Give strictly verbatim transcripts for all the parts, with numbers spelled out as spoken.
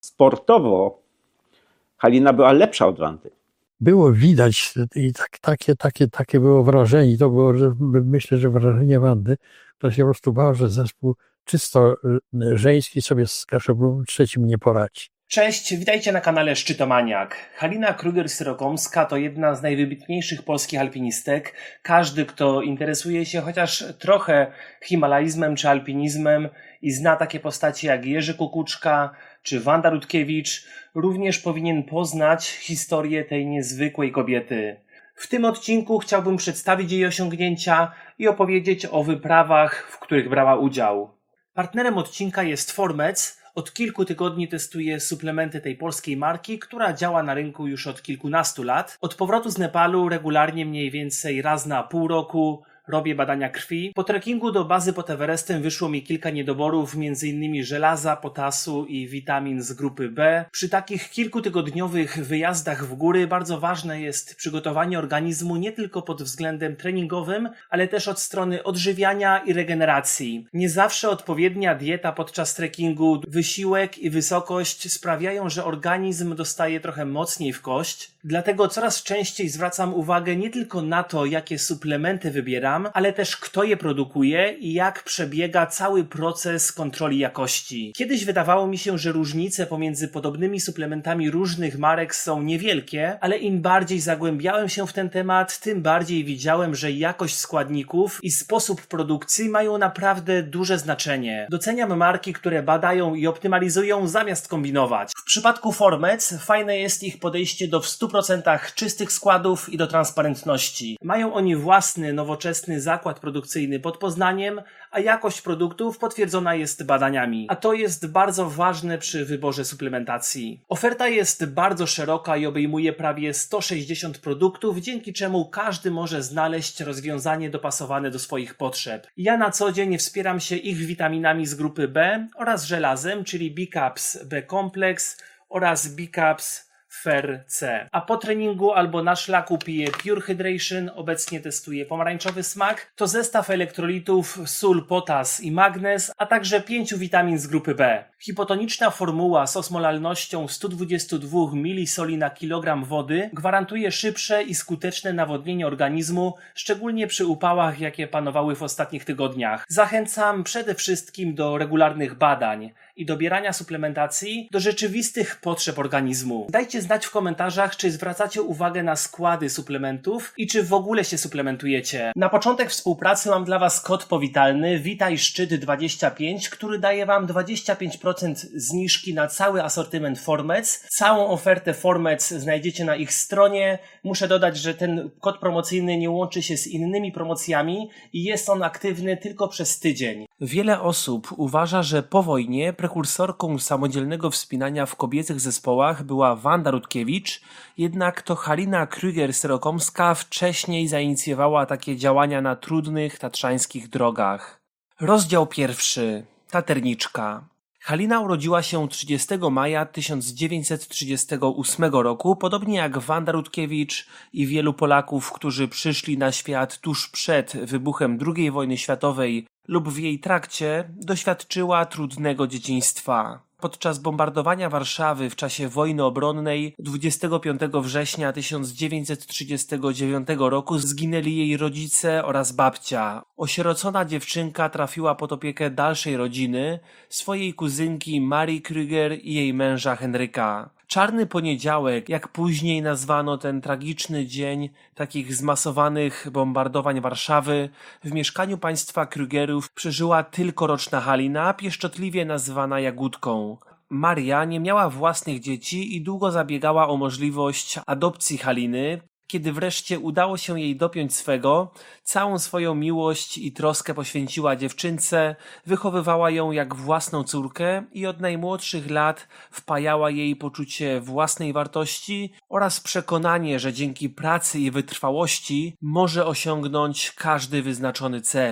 Sportowo Halina była lepsza od Wandy. Było widać i tak, takie, takie, takie było wrażenie. To było, że myślę, że wrażenie Wandy, która się po prostu bała, że zespół czysto żeński sobie z Kaszubą trzecim nie poradzi. Cześć, witajcie na kanale Szczytomaniak. Halina Kruger-Syrokomska to jedna z najwybitniejszych polskich alpinistek. Każdy, kto interesuje się chociaż trochę himalaizmem czy alpinizmem i zna takie postacie jak Jerzy Kukuczka czy Wanda Rutkiewicz, również powinien poznać historię tej niezwykłej kobiety. W tym odcinku chciałbym przedstawić jej osiągnięcia i opowiedzieć o wyprawach, w których brała udział. Partnerem odcinka jest Formec. Od kilku tygodni testuję suplementy tej polskiej marki, która działa na rynku już od kilkunastu lat. Od powrotu z Nepalu regularnie mniej więcej raz na pół roku robię badania krwi. Po trekkingu do bazy pod Everestem wyszło mi kilka niedoborów, między innymi żelaza, potasu i witamin z grupy B. Przy takich kilkutygodniowych wyjazdach w góry bardzo ważne jest przygotowanie organizmu nie tylko pod względem treningowym, ale też od strony odżywiania i regeneracji. Nie zawsze odpowiednia dieta podczas trekkingu, wysiłek i wysokość sprawiają, że organizm dostaje trochę mocniej w kość. Dlatego coraz częściej zwracam uwagę nie tylko na to, jakie suplementy wybieram, ale też kto je produkuje i jak przebiega cały proces kontroli jakości. Kiedyś wydawało mi się, że różnice pomiędzy podobnymi suplementami różnych marek są niewielkie, ale im bardziej zagłębiałem się w ten temat, tym bardziej widziałem, że jakość składników i sposób produkcji mają naprawdę duże znaczenie. Doceniam marki, które badają i optymalizują zamiast kombinować. W przypadku Formec fajne jest ich podejście do w stu procentach czystych składów i do transparentności. Mają oni własny, nowoczesny zakład produkcyjny pod Poznaniem, a jakość produktów potwierdzona jest badaniami. A to jest bardzo ważne przy wyborze suplementacji. Oferta jest bardzo szeroka i obejmuje prawie sto sześćdziesiąt produktów, dzięki czemu każdy może znaleźć rozwiązanie dopasowane do swoich potrzeb. Ja na co dzień wspieram się ich witaminami z grupy B oraz żelazem, czyli B-Caps B-Complex oraz B-Caps Fer C. A po treningu albo na szlaku piję Pure Hydration, obecnie testuję pomarańczowy smak. To zestaw elektrolitów, sól, potas i magnez, a także pięciu witamin z grupy B. Hipotoniczna formuła z osmolalnością sto dwadzieścia dwa milisoli na kilogram wody gwarantuje szybsze i skuteczne nawodnienie organizmu, szczególnie przy upałach, jakie panowały w ostatnich tygodniach. Zachęcam przede wszystkim do regularnych badań i dobierania suplementacji do rzeczywistych potrzeb organizmu. Dajcie znać w komentarzach, czy zwracacie uwagę na składy suplementów i czy w ogóle się suplementujecie. Na początek współpracy mam dla Was kod powitalny Witaj Szczyt dwadzieścia pięć, który daje Wam dwadzieścia pięć procent zniżki na cały asortyment Formec. Całą ofertę Formec znajdziecie na ich stronie. Muszę dodać, że ten kod promocyjny nie łączy się z innymi promocjami i jest on aktywny tylko przez tydzień. Wiele osób uważa, że po wojnie prekursorką samodzielnego wspinania w kobiecych zespołach była Wanda Rutkiewicz, jednak to Halina Kruger-Syrokomska wcześniej zainicjowała takie działania na trudnych tatrzańskich drogach. Rozdział pierwszy. Taterniczka. Halina urodziła się trzydziestego maja tysiąc dziewięćset trzydziestego ósmego roku, podobnie jak Wanda Rutkiewicz i wielu Polaków, którzy przyszli na świat tuż przed wybuchem drugiej wojny światowej lub w jej trakcie, doświadczyła trudnego dzieciństwa. Podczas bombardowania Warszawy w czasie wojny obronnej dwudziestego piątego września tysiąc dziewięćset trzydziestego dziewiątego roku zginęli jej rodzice oraz babcia. Osierocona dziewczynka trafiła pod opiekę dalszej rodziny, swojej kuzynki Marii Kruger i jej męża Henryka. Czarny poniedziałek, jak później nazwano ten tragiczny dzień takich zmasowanych bombardowań Warszawy, w mieszkaniu państwa Krugerów przeżyła tylko roczna Halina, pieszczotliwie nazywana Jagódką. Maria nie miała własnych dzieci i długo zabiegała o możliwość adopcji Haliny. Kiedy wreszcie udało się jej dopiąć swego, całą swoją miłość i troskę poświęciła dziewczynce, wychowywała ją jak własną córkę i od najmłodszych lat wpajała jej poczucie własnej wartości oraz przekonanie, że dzięki pracy i wytrwałości może osiągnąć każdy wyznaczony cel.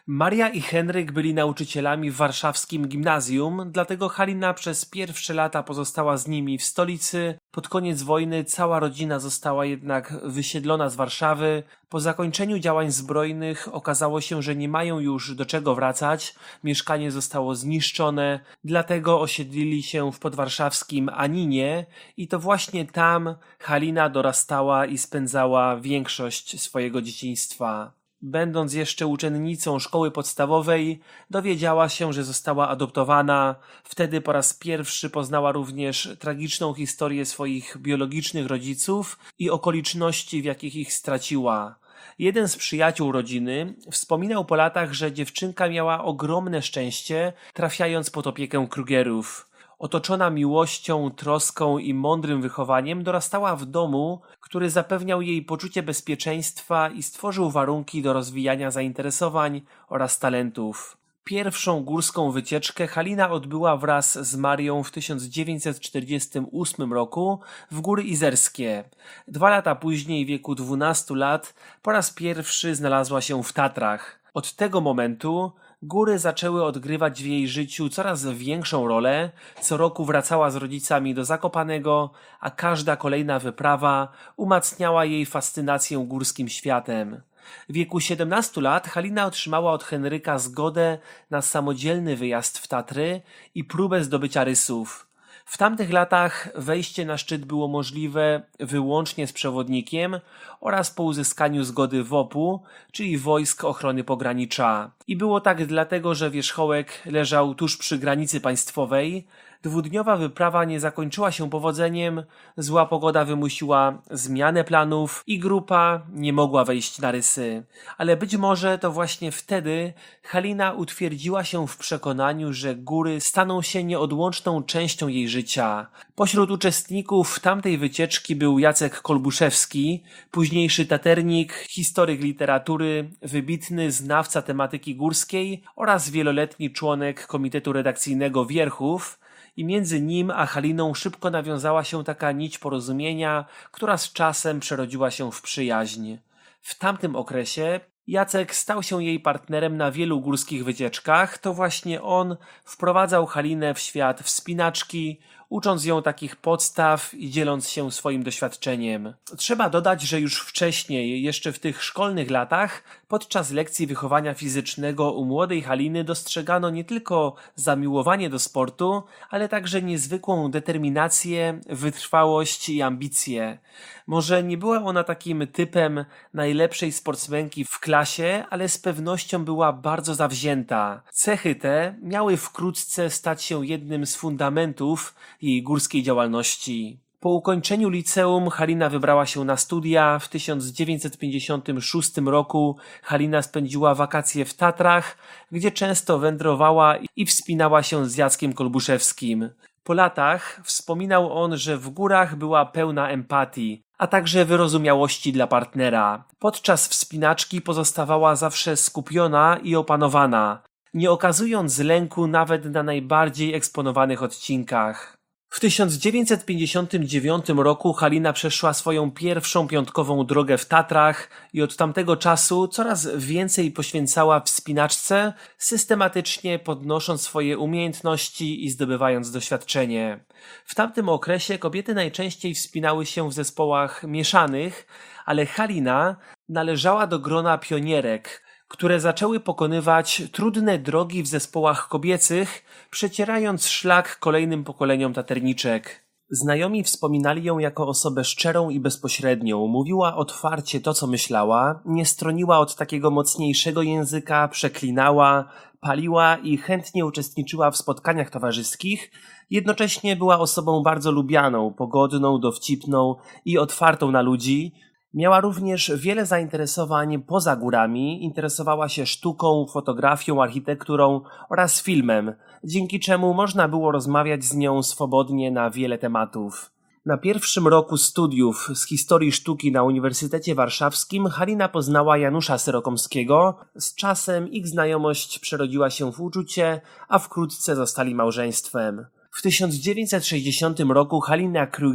Maria i Henryk byli nauczycielami w warszawskim gimnazjum, dlatego Halina przez pierwsze lata pozostała z nimi w stolicy. Pod koniec wojny cała rodzina została jednak wysiedlona z Warszawy. Po zakończeniu działań zbrojnych okazało się, że nie mają już do czego wracać. Mieszkanie zostało zniszczone, dlatego osiedlili się w podwarszawskim Aninie i to właśnie tam Halina dorastała i spędzała większość swojego dzieciństwa. Będąc jeszcze uczennicą szkoły podstawowej, dowiedziała się, że została adoptowana. Wtedy po raz pierwszy poznała również tragiczną historię swoich biologicznych rodziców i okoliczności, w jakich ich straciła. Jeden z przyjaciół rodziny wspominał po latach, że dziewczynka miała ogromne szczęście, trafiając pod opiekę Krugerów. Otoczona miłością, troską i mądrym wychowaniem dorastała w domu, który zapewniał jej poczucie bezpieczeństwa i stworzył warunki do rozwijania zainteresowań oraz talentów. Pierwszą górską wycieczkę Halina odbyła wraz z Marią w tysiąc dziewięćset czterdziestym ósmym roku w Góry Izerskie. Dwa lata później, w wieku dwunastu lat, po raz pierwszy znalazła się w Tatrach. Od tego momentu góry zaczęły odgrywać w jej życiu coraz większą rolę. Co roku wracała z rodzicami do Zakopanego, a każda kolejna wyprawa umacniała jej fascynację górskim światem. W wieku siedemnastu lat Halina otrzymała od Henryka zgodę na samodzielny wyjazd w Tatry i próbę zdobycia rysów. W tamtych latach wejście na szczyt było możliwe wyłącznie z przewodnikiem oraz po uzyskaniu zgody W O P-u, czyli Wojsk Ochrony Pogranicza. I było tak dlatego, że wierzchołek leżał tuż przy granicy państwowej. Dwudniowa wyprawa nie zakończyła się powodzeniem, zła pogoda wymusiła zmianę planów i grupa nie mogła wejść na rysy. Ale być może to właśnie wtedy Halina utwierdziła się w przekonaniu, że góry staną się nieodłączną częścią jej życia. Pośród uczestników tamtej wycieczki był Jacek Kolbuszewski, późniejszy taternik, historyk literatury, wybitny znawca tematyki górskiej oraz wieloletni członek komitetu redakcyjnego Wierchów. I między nim a Haliną szybko nawiązała się taka nić porozumienia, która z czasem przerodziła się w przyjaźń. W tamtym okresie Jacek stał się jej partnerem na wielu górskich wycieczkach. To właśnie on wprowadzał Halinę w świat wspinaczki, ucząc ją takich podstaw i dzieląc się swoim doświadczeniem. Trzeba dodać, że już wcześniej, jeszcze w tych szkolnych latach, podczas lekcji wychowania fizycznego u młodej Haliny dostrzegano nie tylko zamiłowanie do sportu, ale także niezwykłą determinację, wytrwałość i ambicje. Może nie była ona takim typem najlepszej sportsmenki w klasie, ale z pewnością była bardzo zawzięta. Cechy te miały wkrótce stać się jednym z fundamentów jej górskiej działalności. Po ukończeniu liceum Halina wybrała się na studia. W tysiąc dziewięćset pięćdziesiątym szóstym roku Halina spędziła wakacje w Tatrach, gdzie często wędrowała i wspinała się z Jackiem Kolbuszewskim. Po latach wspominał on, że w górach była pełna empatii, a także wyrozumiałości dla partnera. Podczas wspinaczki pozostawała zawsze skupiona i opanowana, nie okazując lęku nawet na najbardziej eksponowanych odcinkach. W tysiąc dziewięćset pięćdziesiątym dziewiątym roku Halina przeszła swoją pierwszą piątkową drogę w Tatrach i od tamtego czasu coraz więcej poświęcała wspinaczce, systematycznie podnosząc swoje umiejętności i zdobywając doświadczenie. W tamtym okresie kobiety najczęściej wspinały się w zespołach mieszanych, ale Halina należała do grona pionierek, które zaczęły pokonywać trudne drogi w zespołach kobiecych, przecierając szlak kolejnym pokoleniom taterniczek. Znajomi wspominali ją jako osobę szczerą i bezpośrednią, mówiła otwarcie to, co myślała, nie stroniła od takiego mocniejszego języka, przeklinała, paliła i chętnie uczestniczyła w spotkaniach towarzyskich, jednocześnie była osobą bardzo lubianą, pogodną, dowcipną i otwartą na ludzi. Miała również wiele zainteresowań poza górami, interesowała się sztuką, fotografią, architekturą oraz filmem, dzięki czemu można było rozmawiać z nią swobodnie na wiele tematów. Na pierwszym roku studiów z historii sztuki na Uniwersytecie Warszawskim Halina poznała Janusza Syrokomskiego. Z czasem ich znajomość przerodziła się w uczucie, a wkrótce zostali małżeństwem. W tysiąc dziewięćset sześćdziesiątym roku Halina Kruger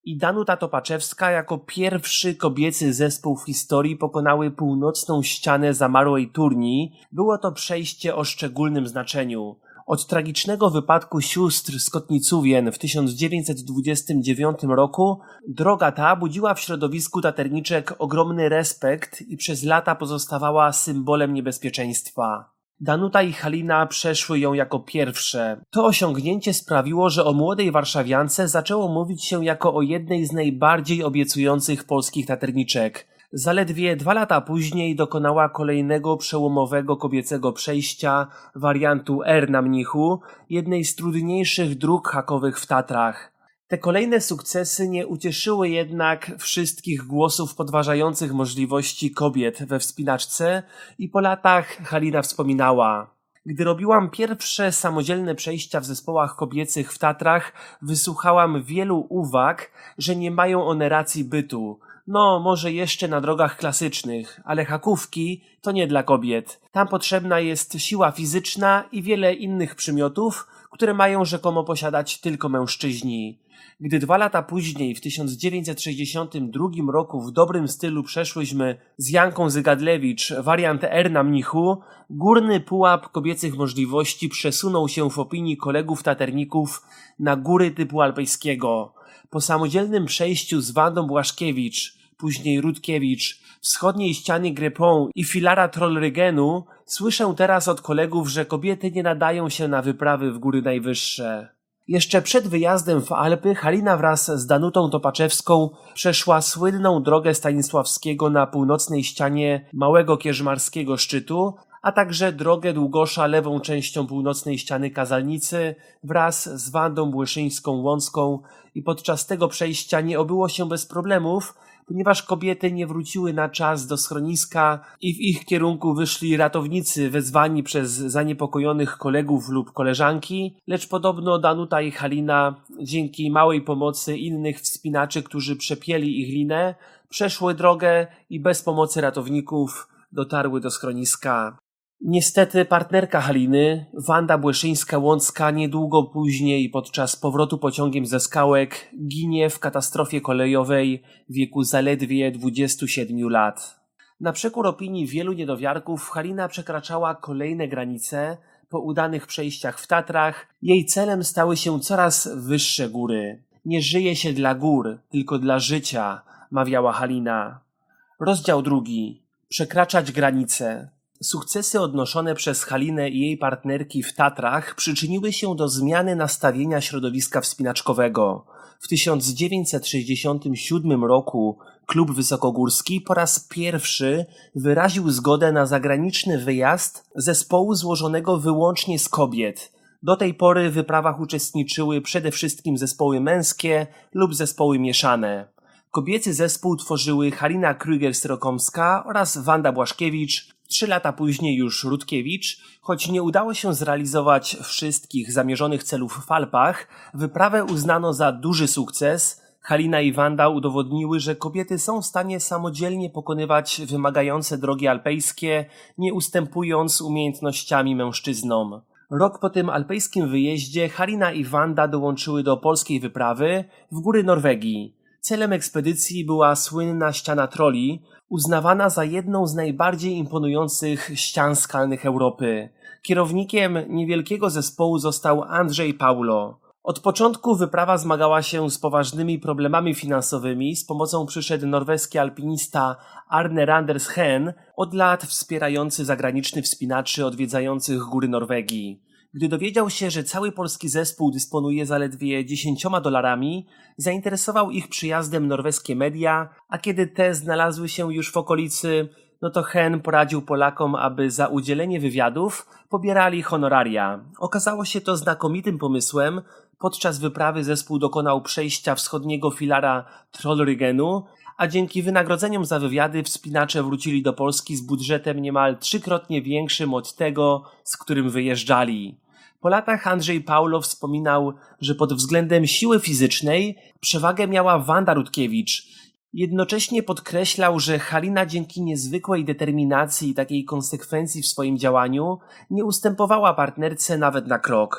i Danuta Topaczewska jako pierwszy kobiecy zespół w historii pokonały północną ścianę zamarłej Turni. Było to przejście o szczególnym znaczeniu. Od tragicznego wypadku sióstr z Kotnicówien w tysiąc dziewięćset dwudziestym dziewiątym roku droga ta budziła w środowisku taterniczek ogromny respekt i przez lata pozostawała symbolem niebezpieczeństwa. Danuta i Halina przeszły ją jako pierwsze. To osiągnięcie sprawiło, że o młodej warszawiance zaczęło mówić się jako o jednej z najbardziej obiecujących polskich taterniczek. Zaledwie dwa lata później dokonała kolejnego przełomowego kobiecego przejścia, wariantu R na Mnichu, jednej z trudniejszych dróg hakowych w Tatrach. Te kolejne sukcesy nie ucieszyły jednak wszystkich głosów podważających możliwości kobiet we wspinaczce i po latach Halina wspominała: gdy robiłam pierwsze samodzielne przejścia w zespołach kobiecych w Tatrach, wysłuchałam wielu uwag, że nie mają one racji bytu. No, może jeszcze na drogach klasycznych, ale hakówki to nie dla kobiet. Tam potrzebna jest siła fizyczna i wiele innych przymiotów, które mają rzekomo posiadać tylko mężczyźni. Gdy dwa lata później, w tysiąc dziewięćset sześćdziesiątym drugim roku w dobrym stylu przeszłyśmy z Janką Zygadlewicz wariant R na Mnichu, górny pułap kobiecych możliwości przesunął się w opinii kolegów taterników na góry typu alpejskiego. Po samodzielnym przejściu z Wandą Błaszkiewicz, później Rutkiewicz, wschodniej ściany Grepon i filara Trollrygenu, słyszę teraz od kolegów, że kobiety nie nadają się na wyprawy w góry najwyższe. Jeszcze przed wyjazdem w Alpy Halina wraz z Danutą Topaczewską przeszła słynną drogę Stanisławskiego na północnej ścianie Małego Kierzmarskiego Szczytu, a także drogę Długosza lewą częścią północnej ściany Kazalnicy wraz z Wandą Błyszyńską-Łącką i podczas tego przejścia nie obyło się bez problemów, ponieważ kobiety nie wróciły na czas do schroniska i w ich kierunku wyszli ratownicy wezwani przez zaniepokojonych kolegów lub koleżanki, lecz podobno Danuta i Halina dzięki małej pomocy innych wspinaczy, którzy przepięli ich linę, przeszły drogę i bez pomocy ratowników dotarły do schroniska. Niestety partnerka Haliny, Wanda Błyszyńska-Łącka, niedługo później podczas powrotu pociągiem ze Skałek ginie w katastrofie kolejowej w wieku zaledwie dwudziestu siedmiu lat. Na przekór opinii wielu niedowiarków Halina przekraczała kolejne granice. Po udanych przejściach w Tatrach jej celem stały się coraz wyższe góry. Nie żyje się dla gór, tylko dla życia, mawiała Halina. Rozdział drugi. Przekraczać granice. Sukcesy odnoszone przez Halinę i jej partnerki w Tatrach przyczyniły się do zmiany nastawienia środowiska wspinaczkowego. W tysiąc dziewięćset sześćdziesiątym siódmym roku klub wysokogórski po raz pierwszy wyraził zgodę na zagraniczny wyjazd zespołu złożonego wyłącznie z kobiet. Do tej pory w wyprawach uczestniczyły przede wszystkim zespoły męskie lub zespoły mieszane. Kobiecy zespół tworzyły Halina Krüger-Syrokomska oraz Wanda Błaszkiewicz, trzy lata później już Rutkiewicz. Choć nie udało się zrealizować wszystkich zamierzonych celów w Alpach, wyprawę uznano za duży sukces. Halina i Wanda udowodniły, że kobiety są w stanie samodzielnie pokonywać wymagające drogi alpejskie, nie ustępując umiejętnościami mężczyznom. Rok po tym alpejskim wyjeździe Halina i Wanda dołączyły do polskiej wyprawy w góry Norwegii. Celem ekspedycji była słynna ściana Trolli, uznawana za jedną z najbardziej imponujących ścian skalnych Europy. Kierownikiem niewielkiego zespołu został Andrzej Paulo. Od początku wyprawa zmagała się z poważnymi problemami finansowymi. Z pomocą przyszedł norweski alpinista Arne Randers Hen, od lat wspierający zagranicznych wspinaczy odwiedzających góry Norwegii. Gdy dowiedział się, że cały polski zespół dysponuje zaledwie dziesięcioma dolarami, zainteresował ich przyjazdem norweskie media, a kiedy te znalazły się już w okolicy, no to Hen poradził Polakom, aby za udzielenie wywiadów pobierali honoraria. Okazało się to znakomitym pomysłem. Podczas wyprawy zespół dokonał przejścia wschodniego filara Trollrygenu, a dzięki wynagrodzeniom za wywiady wspinacze wrócili do Polski z budżetem niemal trzykrotnie większym od tego, z którym wyjeżdżali. Po latach Andrzej Paulo wspominał, że pod względem siły fizycznej przewagę miała Wanda Rutkiewicz. Jednocześnie podkreślał, że Halina dzięki niezwykłej determinacji i takiej konsekwencji w swoim działaniu nie ustępowała partnerce nawet na krok.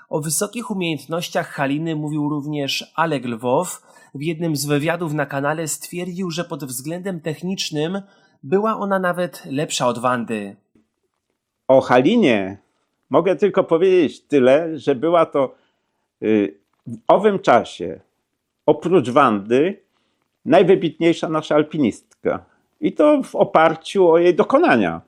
O wysokich umiejętnościach Haliny mówił również Oleg Lwow. W jednym z wywiadów na kanale stwierdził, że pod względem technicznym była ona nawet lepsza od Wandy. O Halinie mogę tylko powiedzieć tyle, że była to w owym czasie, oprócz Wandy, najwybitniejsza nasza alpinistka. I to w oparciu o jej dokonania.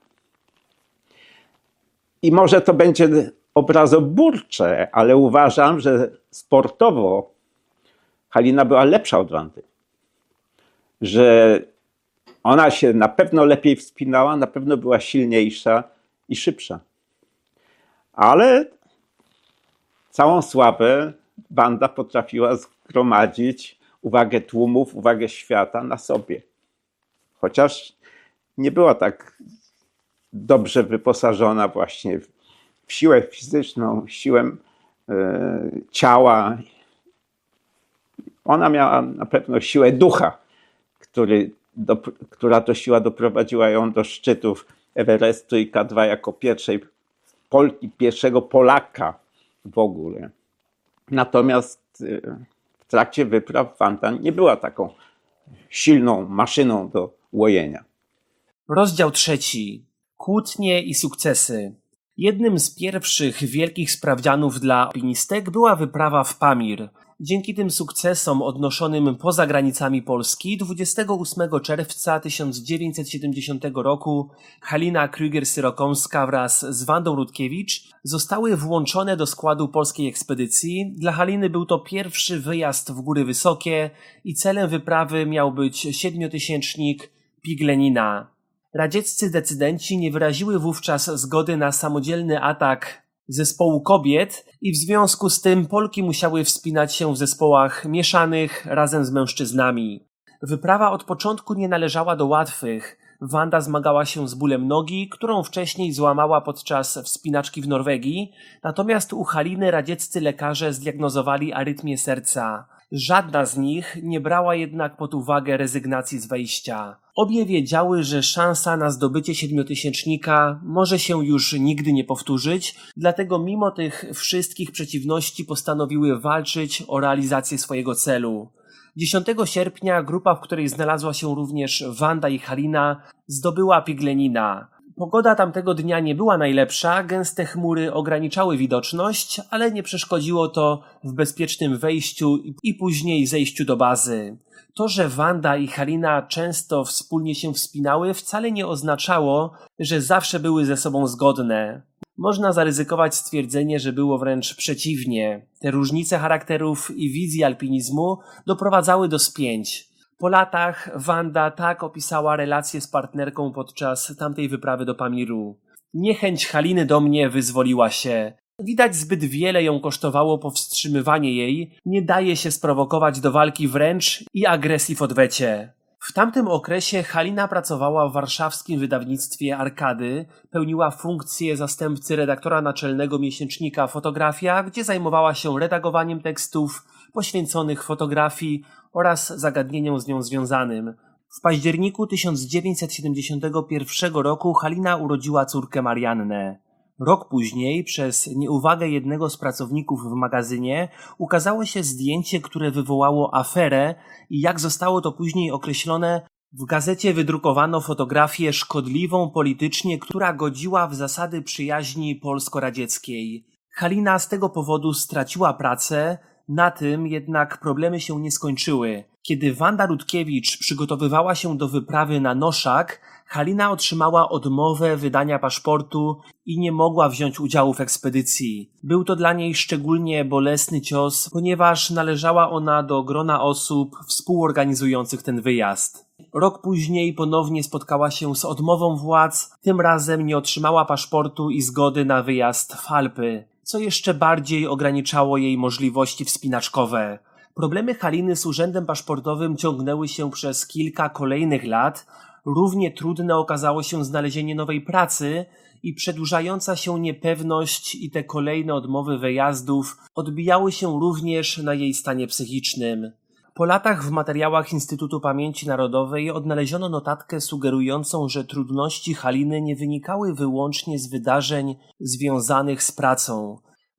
I może to będzie obrazoburcze, ale uważam, że sportowo Halina była lepsza od Wandy. Że ona się na pewno lepiej wspinała, na pewno była silniejsza i szybsza. Ale całą sławę Wanda potrafiła zgromadzić uwagę tłumów, uwagę świata na sobie. Chociaż nie była tak dobrze wyposażona właśnie w siłę fizyczną, siłę e, ciała. Ona miała na pewno siłę ducha, który, do, która to siła doprowadziła ją do szczytów Everestu i K dwa jako pierwszej Polki, pierwszego Polaka w ogóle. Natomiast e, w trakcie wypraw Wanda nie była taką silną maszyną do łojenia. Rozdział trzeci. Kłótnie i sukcesy. Jednym z pierwszych wielkich sprawdzianów dla alpinistek była wyprawa w Pamir. Dzięki tym sukcesom odnoszonym poza granicami Polski dwudziestego ósmego czerwca tysiąc dziewięćset siedemdziesiątego roku Halina Krüger-Syrokomska wraz z Wandą Rutkiewicz zostały włączone do składu polskiej ekspedycji. Dla Haliny był to pierwszy wyjazd w góry wysokie i celem wyprawy miał być siedmiotysięcznik Pik Lenina. Radzieccy decydenci nie wyraziły wówczas zgody na samodzielny atak zespołu kobiet i w związku z tym Polki musiały wspinać się w zespołach mieszanych razem z mężczyznami. Wyprawa od początku nie należała do łatwych. Wanda zmagała się z bólem nogi, którą wcześniej złamała podczas wspinaczki w Norwegii, natomiast u Haliny radzieccy lekarze zdiagnozowali arytmię serca. Żadna z nich nie brała jednak pod uwagę rezygnacji z wejścia. Obie wiedziały, że szansa na zdobycie siedmiotysięcznika może się już nigdy nie powtórzyć, dlatego mimo tych wszystkich przeciwności postanowiły walczyć o realizację swojego celu. dziesiątego sierpnia grupa, w której znalazła się również Wanda i Halina, zdobyła Pik Lenina. Pogoda tamtego dnia nie była najlepsza, gęste chmury ograniczały widoczność, ale nie przeszkodziło to w bezpiecznym wejściu i później zejściu do bazy. To, że Wanda i Halina często wspólnie się wspinały, wcale nie oznaczało, że zawsze były ze sobą zgodne. Można zaryzykować stwierdzenie, że było wręcz przeciwnie. Te różnice charakterów i wizji alpinizmu doprowadzały do spięć. Po latach Wanda tak opisała relacje z partnerką podczas tamtej wyprawy do Pamiru. Niechęć Haliny do mnie wyzwoliła się. Widać, zbyt wiele ją kosztowało powstrzymywanie jej, nie daje się sprowokować do walki wręcz i agresji w odwecie. W tamtym okresie Halina pracowała w warszawskim wydawnictwie Arkady, pełniła funkcję zastępcy redaktora naczelnego miesięcznika Fotografia, gdzie zajmowała się redagowaniem tekstów poświęconych fotografii oraz zagadnieniom z nią związanym. W październiku tysiąc dziewięćset siedemdziesiątego pierwszego roku Halina urodziła córkę Mariannę. Rok później, przez nieuwagę jednego z pracowników w magazynie, ukazało się zdjęcie, które wywołało aferę i jak zostało to później określone, w gazecie wydrukowano fotografię szkodliwą politycznie, która godziła w zasady przyjaźni polsko-radzieckiej. Halina z tego powodu straciła pracę, na tym jednak problemy się nie skończyły. Kiedy Wanda Rutkiewicz przygotowywała się do wyprawy na Noszak, Halina otrzymała odmowę wydania paszportu i nie mogła wziąć udziału w ekspedycji. Był to dla niej szczególnie bolesny cios, ponieważ należała ona do grona osób współorganizujących ten wyjazd. Rok później ponownie spotkała się z odmową władz, tym razem nie otrzymała paszportu i zgody na wyjazd w Alpy, co jeszcze bardziej ograniczało jej możliwości wspinaczkowe. Problemy Haliny z urzędem paszportowym ciągnęły się przez kilka kolejnych lat. Równie trudne okazało się znalezienie nowej pracy i przedłużająca się niepewność i te kolejne odmowy wyjazdów odbijały się również na jej stanie psychicznym. Po latach w materiałach Instytutu Pamięci Narodowej odnaleziono notatkę sugerującą, że trudności Haliny nie wynikały wyłącznie z wydarzeń związanych z pracą.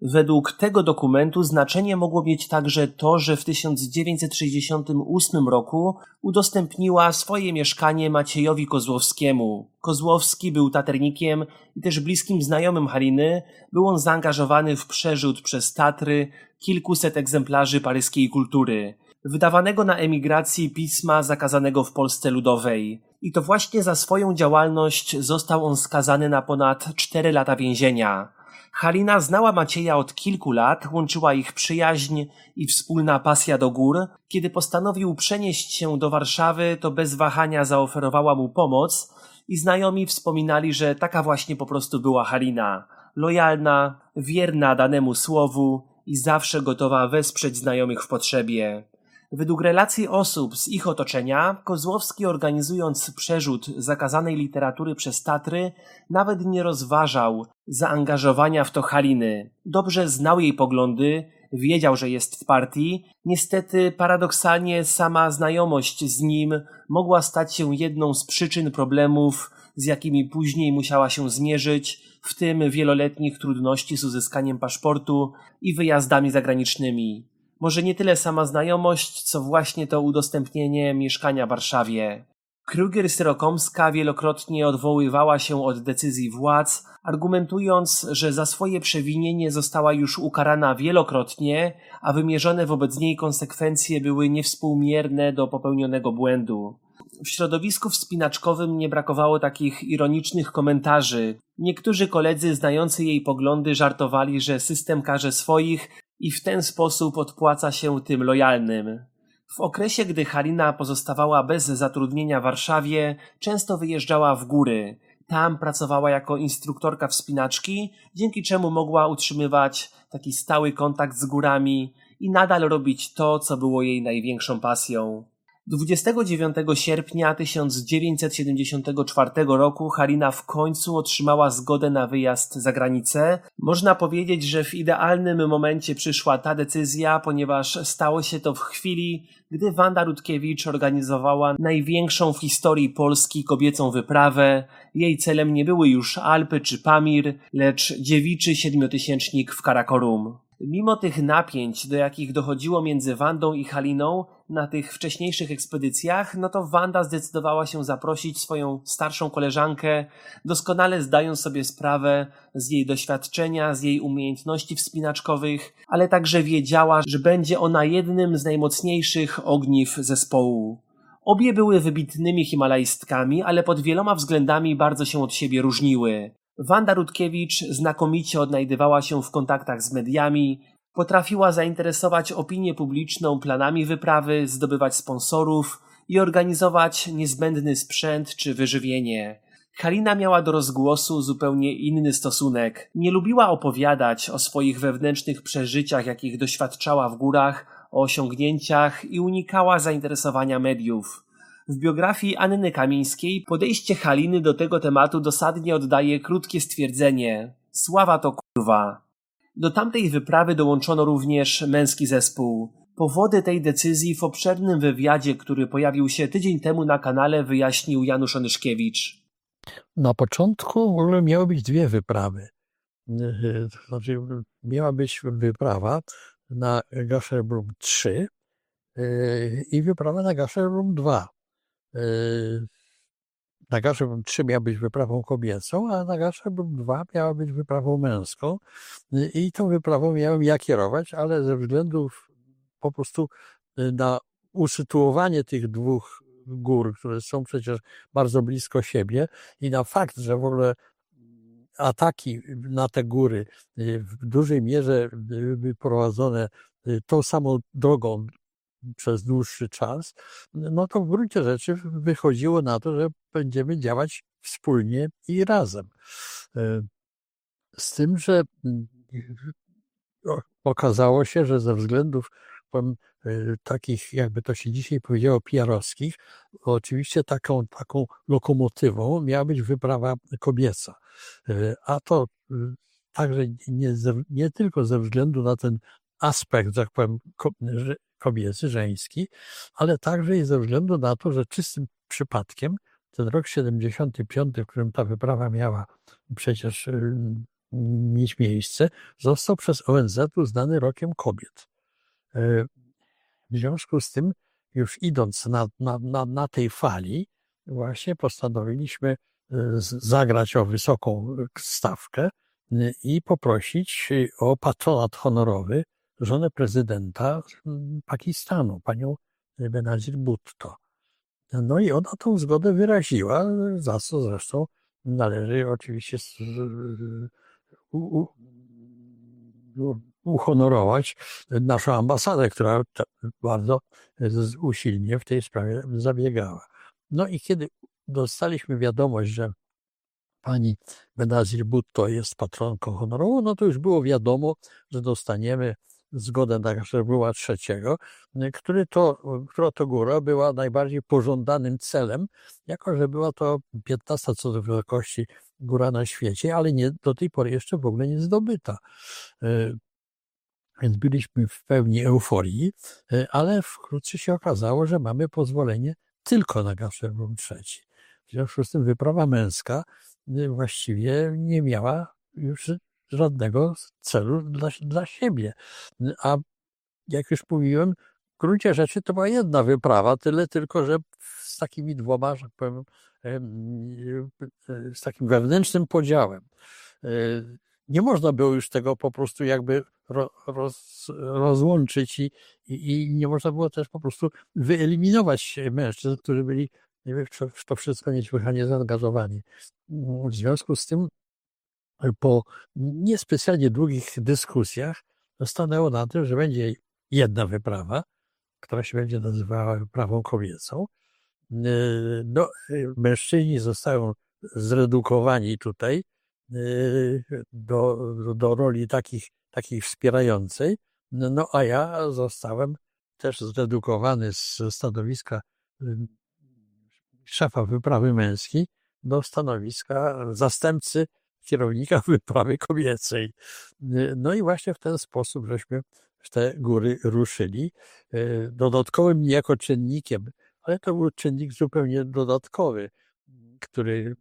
Według tego dokumentu znaczenie mogło mieć także to, że w tysiąc dziewięćset sześćdziesiątym ósmym roku udostępniła swoje mieszkanie Maciejowi Kozłowskiemu. Kozłowski był taternikiem i też bliskim znajomym Haliny. Był on zaangażowany w przerzut przez Tatry kilkuset egzemplarzy paryskiej kultury, wydawanego na emigracji pisma zakazanego w Polsce Ludowej. I to właśnie za swoją działalność został on skazany na ponad cztery lata więzienia. Halina znała Macieja od kilku lat, łączyła ich przyjaźń i wspólna pasja do gór. Kiedy postanowił przenieść się do Warszawy, to bez wahania zaoferowała mu pomoc i znajomi wspominali, że taka właśnie po prostu była Halina. Lojalna, wierna danemu słowu i zawsze gotowa wesprzeć znajomych w potrzebie. Według relacji osób z ich otoczenia, Kozłowski, organizując przerzut zakazanej literatury przez Tatry, nawet nie rozważał zaangażowania w to Haliny. Dobrze znał jej poglądy, wiedział, że jest w partii. Niestety, paradoksalnie, sama znajomość z nim mogła stać się jedną z przyczyn problemów, z jakimi później musiała się zmierzyć, w tym wieloletnich trudności z uzyskaniem paszportu i wyjazdami zagranicznymi. Może nie tyle sama znajomość, co właśnie to udostępnienie mieszkania w Warszawie. Kruger-Syrokomska wielokrotnie odwoływała się od decyzji władz, argumentując, że za swoje przewinienie została już ukarana wielokrotnie, a wymierzone wobec niej konsekwencje były niewspółmierne do popełnionego błędu. W środowisku wspinaczkowym nie brakowało takich ironicznych komentarzy. Niektórzy koledzy znający jej poglądy żartowali, że system karze swoich i w ten sposób odpłaca się tym lojalnym. W okresie, gdy Halina pozostawała bez zatrudnienia w Warszawie, często wyjeżdżała w góry. Tam pracowała jako instruktorka wspinaczki, dzięki czemu mogła utrzymywać taki stały kontakt z górami i nadal robić to, co było jej największą pasją. dwudziestego dziewiątego sierpnia tysiąc dziewięćset siedemdziesiątego czwartego roku Halina w końcu otrzymała zgodę na wyjazd za granicę. Można powiedzieć, że w idealnym momencie przyszła ta decyzja, ponieważ stało się to w chwili, gdy Wanda Rutkiewicz organizowała największą w historii Polski kobiecą wyprawę. Jej celem nie były już Alpy czy Pamir, lecz dziewiczy siedmiotysięcznik w Karakorum. Mimo tych napięć, do jakich dochodziło między Wandą i Haliną na tych wcześniejszych ekspedycjach, no to Wanda zdecydowała się zaprosić swoją starszą koleżankę, doskonale zdając sobie sprawę z jej doświadczenia, z jej umiejętności wspinaczkowych, ale także wiedziała, że będzie ona jednym z najmocniejszych ogniw zespołu. Obie były wybitnymi himalaistkami, ale pod wieloma względami bardzo się od siebie różniły. Wanda Rutkiewicz znakomicie odnajdywała się w kontaktach z mediami, potrafiła zainteresować opinię publiczną planami wyprawy, zdobywać sponsorów i organizować niezbędny sprzęt czy wyżywienie. Halina miała do rozgłosu zupełnie inny stosunek. Nie lubiła opowiadać o swoich wewnętrznych przeżyciach, jakich doświadczała w górach, o osiągnięciach i unikała zainteresowania mediów. W biografii Anny Kamińskiej podejście Haliny do tego tematu dosadnie oddaje krótkie stwierdzenie: sława to kurwa. Do tamtej wyprawy dołączono również męski zespół. Powody tej decyzji w obszernym wywiadzie, który pojawił się tydzień temu na kanale, wyjaśnił Janusz Onyszkiewicz. Na początku w ogóle miały być dwie wyprawy. To znaczy, miała być wyprawa na Gasherbrum trzy i wyprawa na Gasherbrum dwa. Na Gasherbrum trzy miała być wyprawą kobiecą, a na Gasherbrum dwa miała być wyprawą męską i tą wyprawą miałem ja kierować, ale ze względu po prostu na usytuowanie tych dwóch gór, które są przecież bardzo blisko siebie i na fakt, że w ogóle ataki na te góry w dużej mierze były prowadzone tą samą drogą przez dłuższy czas, no to w gruncie rzeczy wychodziło na to, że będziemy działać wspólnie i razem. Z tym, że okazało się, że ze względów powiem, takich, jakby to się dzisiaj powiedziało, P R-owskich, oczywiście taką, taką lokomotywą miała być wyprawa kobieca. A to także nie, nie tylko ze względu na ten aspekt, tak powiem, kobiecy, żeński, ale także i ze względu na to, że czystym przypadkiem ten rok siedemdziesiąty piąty, w którym ta wyprawa miała przecież mieć miejsce, został przez O N Z uznany rokiem kobiet. W związku z tym, już idąc na, na, na, na tej fali, właśnie postanowiliśmy zagrać o wysoką stawkę i poprosić o patronat honorowy żonę prezydenta Pakistanu, panią Benazir Bhutto. No i ona tą zgodę wyraziła, za co zresztą należy oczywiście u, u, uhonorować naszą ambasadę, która bardzo usilnie w tej sprawie zabiegała. No i kiedy dostaliśmy wiadomość, że pani Benazir Bhutto jest patronką honorową, no to już było wiadomo, że dostaniemy zgodę na Gasherbuma trzeciego, który to, która to góra była najbardziej pożądanym celem, jako że była to piętnasta co do wysokości góra na świecie, ale nie, do tej pory jeszcze w ogóle nie zdobyta. Więc byliśmy w pełni euforii, ale wkrótce się okazało, że mamy pozwolenie tylko na Gasherbum trzeci. W związku z tym wyprawa męska właściwie nie miała już żadnego celu dla, dla siebie. A jak już mówiłem, w gruncie rzeczy to była jedna wyprawa, tyle tylko, że z takimi dwoma, że tak powiem, z takim wewnętrznym podziałem. Nie można było już tego po prostu jakby roz, rozłączyć i, i, i nie można było też po prostu wyeliminować mężczyzn, którzy byli w to wszystko niesłychanie zaangażowani. W związku z tym po niespecjalnie długich dyskusjach stanęło na tym, że będzie jedna wyprawa, która się będzie nazywała wyprawą kobiecą. No, mężczyźni zostają zredukowani tutaj do, do roli takich, takiej wspierającej, no a ja zostałem też zredukowany z stanowiska szefa wyprawy męskiej do stanowiska zastępcy kierownika wyprawy kobiecej. No i właśnie w ten sposób żeśmy w te góry ruszyli. Dodatkowym niejako czynnikiem, ale to był czynnik zupełnie dodatkowy, który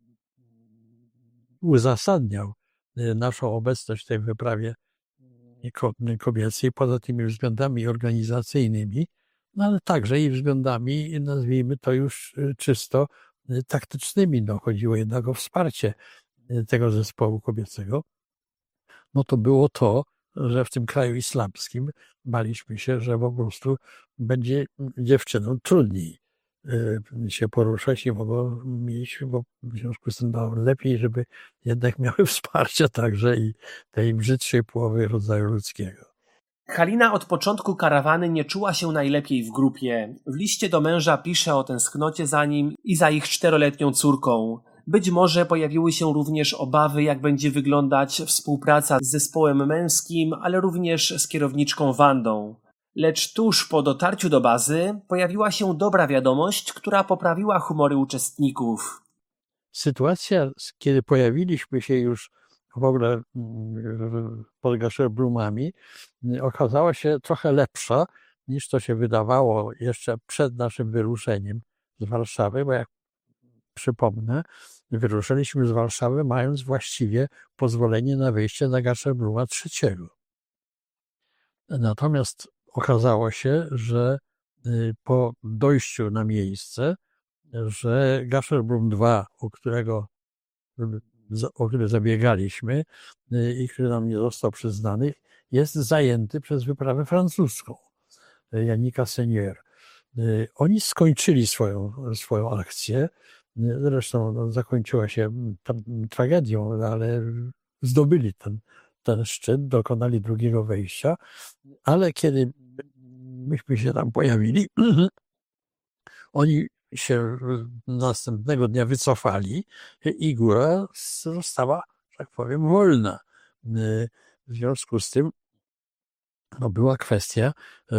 uzasadniał naszą obecność w tej wyprawie kobiecej, poza tymi względami organizacyjnymi, no ale także i względami, nazwijmy to już czysto taktycznymi. No, chodziło jednak o wsparcie tego zespołu kobiecego. No to było to, że w tym kraju islamskim baliśmy się, że po prostu będzie dziewczynom trudniej się poruszać i mogą mieć, bo w związku z tym no, lepiej, żeby jednak miały wsparcie także i tej brzydszej połowy rodzaju ludzkiego. Halina od początku karawany nie czuła się najlepiej w grupie. W liście do męża pisze o tęsknocie za nim i za ich czteroletnią córką. Być może pojawiły się również obawy, jak będzie wyglądać współpraca z zespołem męskim, ale również z kierowniczką Wandą. Lecz tuż po dotarciu do bazy pojawiła się dobra wiadomość, która poprawiła humory uczestników. Sytuacja, kiedy pojawiliśmy się już w ogóle pod Gasherbrumami, okazała się trochę lepsza, niż to się wydawało jeszcze przed naszym wyruszeniem z Warszawy, bo jak przypomnę, wyruszyliśmy z Warszawy, mając właściwie pozwolenie na wyjście na Gasherbruma trzeciego. Natomiast okazało się, że po dojściu na miejsce, że Gasherbrum dwa, u którego, o który zabiegaliśmy i który nam nie został przyznany, jest zajęty przez wyprawę francuską Janika Seigneur. Oni skończyli swoją, swoją akcję. Zresztą no, zakończyła się tam tragedią, ale zdobyli ten, ten szczyt, dokonali drugiego wejścia, ale kiedy myśmy się tam pojawili, oni się następnego dnia wycofali i góra została, że tak powiem, wolna. W związku z tym no, była kwestia,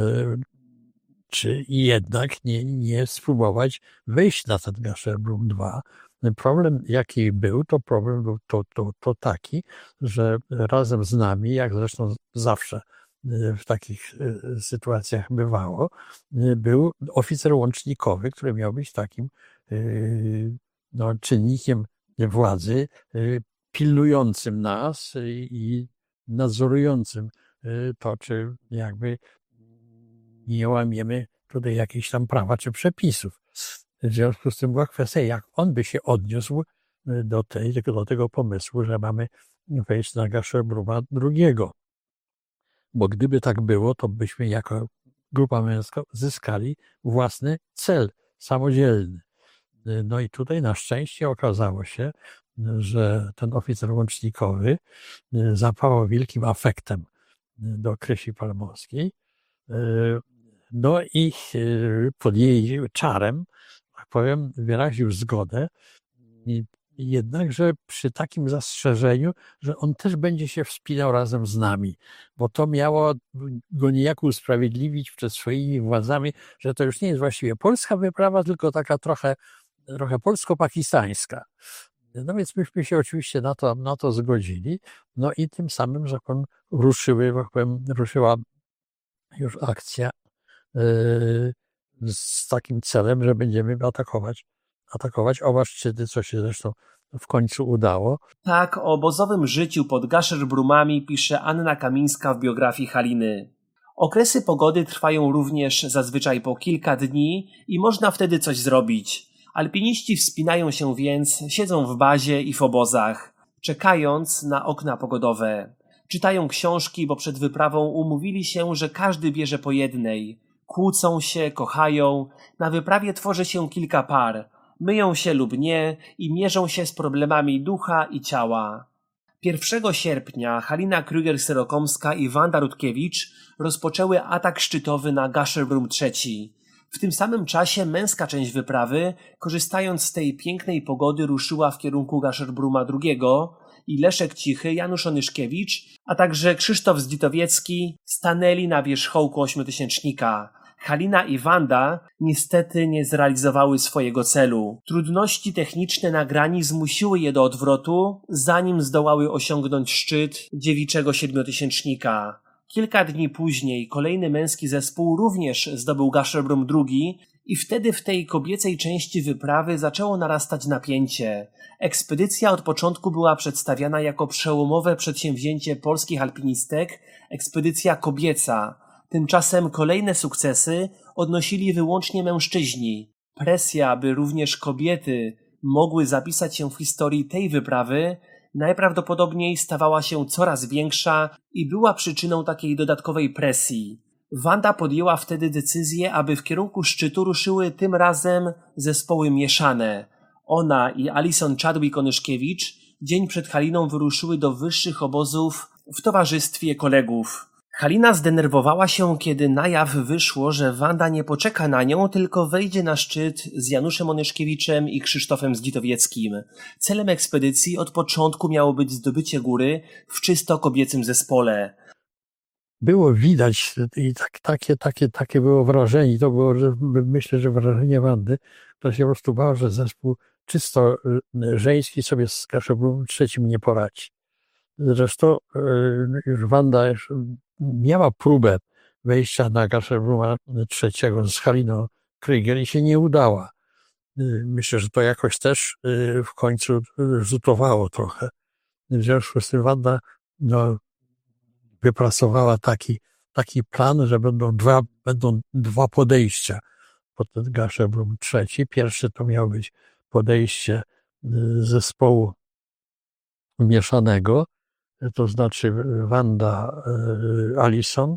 czy jednak nie, nie spróbować wejść na ten Gasherbrum dwa. Problem, jaki był, to problem był to, to, to taki, że razem z nami, jak zresztą zawsze w takich sytuacjach bywało, był oficer łącznikowy, który miał być takim no, czynnikiem władzy pilnującym nas i nadzorującym to, czy jakby nie łamiemy tutaj jakichś tam prawa czy przepisów. W związku z tym była kwestia, jak on by się odniósł do, tej, do tego pomysłu, że mamy wejść na Gasherbruma drugiego. Bo gdyby tak było, to byśmy jako grupa męska zyskali własny cel samodzielny. No i tutaj na szczęście okazało się, że ten oficer łącznikowy zapałał wielkim afektem do Krysi Palmowskiej. No i pod jej czarem, tak powiem, wyraził zgodę. Jednakże przy takim zastrzeżeniu, że on też będzie się wspinał razem z nami, bo to miało go niejako usprawiedliwić przed swoimi władzami, że to już nie jest właściwie polska wyprawa, tylko taka trochę, trochę polsko-pakistańska. No więc myśmy się oczywiście na to, na to zgodzili, no i tym samym, że on ruszyły, jak powiem, ruszyła już akcja yy, z takim celem, że będziemy atakować atakować oba szczyty, co się zresztą w końcu udało. Tak o obozowym życiu pod Gasherbrumami pisze Anna Kamińska w biografii Haliny. Okresy pogody trwają również zazwyczaj po kilka dni i można wtedy coś zrobić. Alpiniści wspinają się więc, siedzą w bazie i w obozach, czekając na okna pogodowe. Czytają książki, bo przed wyprawą umówili się, że każdy bierze po jednej. Kłócą się, kochają, na wyprawie tworzy się kilka par. Myją się lub nie i mierzą się z problemami ducha i ciała. pierwszego sierpnia Halina Krüger-Syrokomska i Wanda Rutkiewicz rozpoczęły atak szczytowy na Gasherbrum trzeci. W tym samym czasie męska część wyprawy, korzystając z tej pięknej pogody, ruszyła w kierunku Gasherbruma drugiego i Leszek Cichy, Janusz Onyszkiewicz, a także Krzysztof Zdzitowiecki stanęli na wierzchołku ośmiotysięcznika. Halina i Wanda niestety nie zrealizowały swojego celu. Trudności techniczne na grani zmusiły je do odwrotu, zanim zdołały osiągnąć szczyt dziewiczego siedmiotysięcznika. Kilka dni później kolejny męski zespół również zdobył Gasherbrum drugi i wtedy w tej kobiecej części wyprawy zaczęło narastać napięcie. Ekspedycja od początku była przedstawiana jako przełomowe przedsięwzięcie polskich alpinistek, ekspedycja kobieca. Tymczasem kolejne sukcesy odnosili wyłącznie mężczyźni. Presja, aby również kobiety mogły zapisać się w historii tej wyprawy, najprawdopodobniej stawała się coraz większa i była przyczyną takiej dodatkowej presji. Wanda podjęła wtedy decyzję, aby w kierunku szczytu ruszyły tym razem zespoły mieszane. Ona i Alison Chadwick-Onyszkiewicz dzień przed Haliną wyruszyły do wyższych obozów w towarzystwie kolegów. Halina zdenerwowała się, kiedy na jaw wyszło, że Wanda nie poczeka na nią, tylko wejdzie na szczyt z Januszem Onyszkiewiczem i Krzysztofem Zdzitowieckim. Celem ekspedycji od początku miało być zdobycie góry w czysto kobiecym zespole. Było widać i tak, takie, takie, takie było wrażenie, to było, że myślę, że wrażenie Wandy, która się po prostu bała, że zespół czysto żeński sobie z Gasherbrumem trzecim nie poradzi. Zresztą już Wanda już miała próbę wejścia na Gasherbruma trzeciego z Haliną Krüger i się nie udała. Myślę, że to jakoś też w końcu rzutowało trochę. W związku z tym Wanda no, wypracowała taki, taki plan, że będą dwa, będą dwa podejścia pod ten Gasherbrum trzeci. Pierwsze to miało być podejście zespołu mieszanego, to znaczy Wanda, Alison